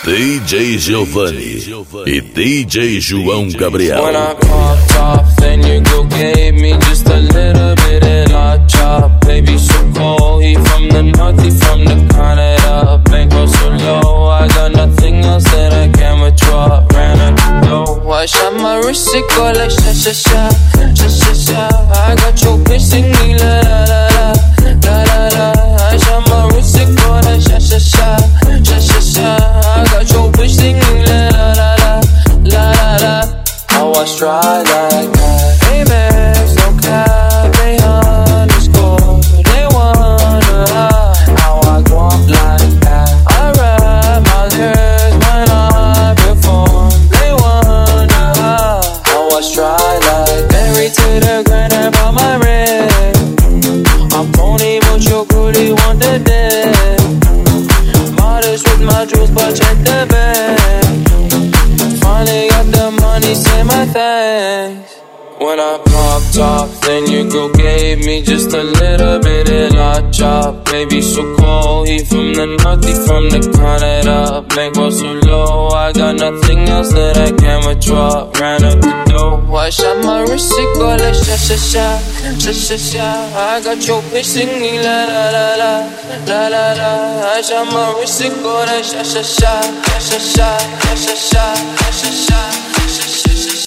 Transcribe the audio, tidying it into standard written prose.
DJ Giovanni e DJ João Gabriel. When I popped off, then your girl gave me just a little bit of la chop. Baby so cold, he from the north, he from the Canada. Bankroll so low, I got nothing else that I can withdraw. Ran out the door, I shot my wrist, it go like sha sha sha, sha sha sha. I got your bitch singing la la la la, la la la. I shot my wrist, it go like sha sha sha, sha sha sha. I got your bitch singing la la la la, la la la. How I stride like that. Amex, no cap, they underscore. They wonder how I go up like that. I rap my lyrics when I perform. They wonder how I stride like that. Married to the grind about my red. I'm pony, but your booty want the dead. Modest with my jewels, but check the bag. Finally got the money, say my thanks. When I popped off, then your girl gave me just a little bit of la chop. Baby so cold, he from the north, he from the Canada. Bankroll so low, I got nothing else that I can withdraw. Ran up the door, I shot my wrist, it go like sha sha sha, sha sha sha. I got your bitch singing la la la la, la la la. I shot my wrist, it go like sha sha sha, sha sha sha, sha sha sha, sha sha.